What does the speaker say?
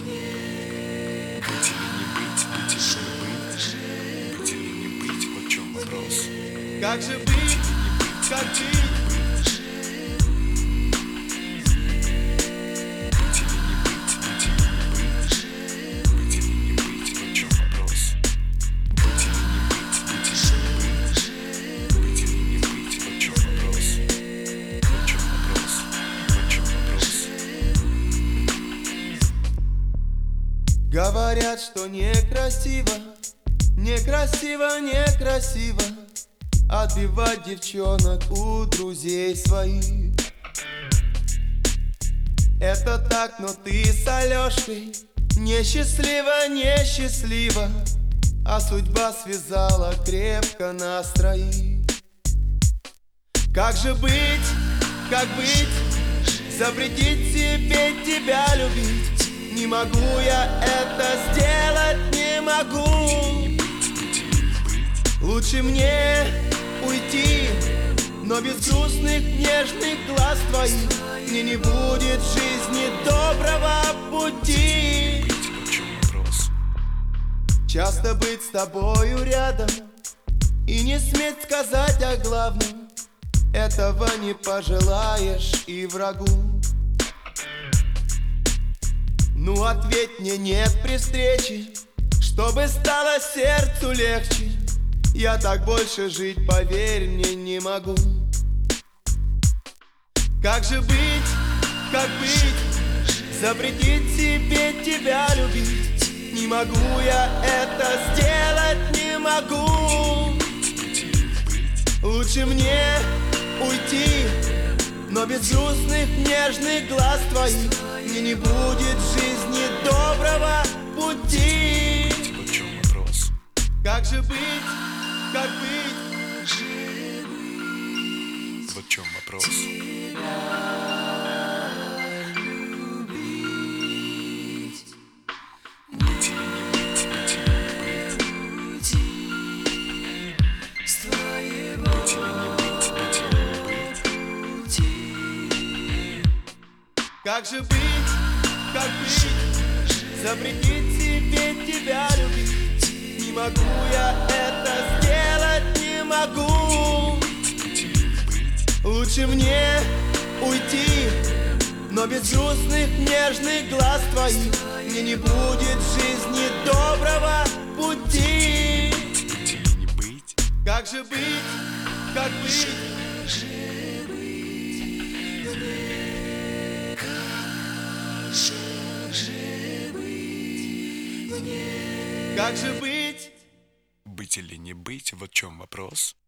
Быть или не быть, быть или не быть, быть или не быть, вот в чем вопрос. Как же быть, как жить? Быть или не быть, быть или не быть, быть или не быть, вот в чем вопрос. Быть или не быть, быть или не быть, быть или не быть, вот в чем вопрос. Вот в чем вопрос, вот в чем вопрос. Говорят, что некрасиво, некрасиво, некрасиво отбивать девчонок у друзей своих. Это так, но ты с Алешкой несчастливо, несчастливо, а судьба связала крепко нас троих. Как же быть, как быть? Запретить себе тебя любить не могу я это сделать, не могу. Лучше мне уйти, но без грустных нежных глаз твоих мне не будет в жизни доброго пути. Вот в чем вопрос. Часто быть с тобою рядом и не сметь сказать о главном, этого не пожелаешь и врагу. Ну ответь мне нет при встрече, чтобы стало сердцу легче. Я так больше жить, поверь мне, не могу. Как же быть, как быть? Запретить себе тебя любить не могу я это сделать, не могу. Лучше мне уйти, но без грустных нежных глаз твоих мне не будет в жизни доброго пути. Вот в чем вопрос. Как же быть, как быть? Вот в чем вопрос. Быть или не быть, быть или не быть, быть или не быть, быть или не быть. Как же быть, как быть? Запретить себе тебя любить не могу я это сделать, не могу. Лучше мне уйти, но без грустных нежных глаз твоих мне не будет в жизни доброго пути. Быть или не быть. Как же быть, как быть? Как же быть? Быть или не быть, вот в чем вопрос.